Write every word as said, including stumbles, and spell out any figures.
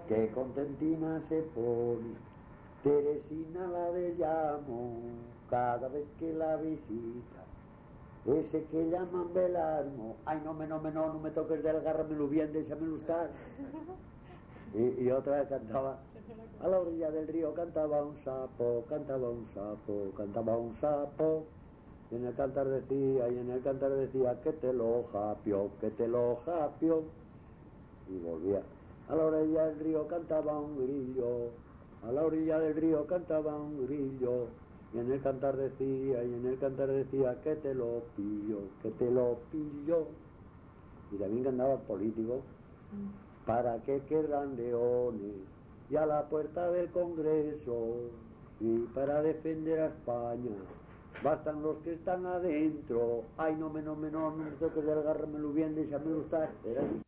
que contentina se pone Teresina la de llamo cada vez que la visita. Ese que llaman Belarmo, ay no me, no me, no, no me toques de agárramelo bien, déjamelo estar. Y, y otra vez cantaba, a la orilla del río cantaba un sapo, cantaba un sapo, cantaba un sapo. Y en el cantar decía, y en el cantar decía, que te lo japio, que te lo japio. Y volvía. A la orilla del río cantaba un grillo, a la orilla del río cantaba un grillo. Y en el cantar decía, y en el cantar decía, que te lo pillo, que te lo pillo. Y también cantaba político, para que querrán leones, y a la puerta del Congreso, y para defender a España, bastan los que están adentro. Ay, no me, no me, no, no me toques de agárramelo bien, déjamelo estar. Era así.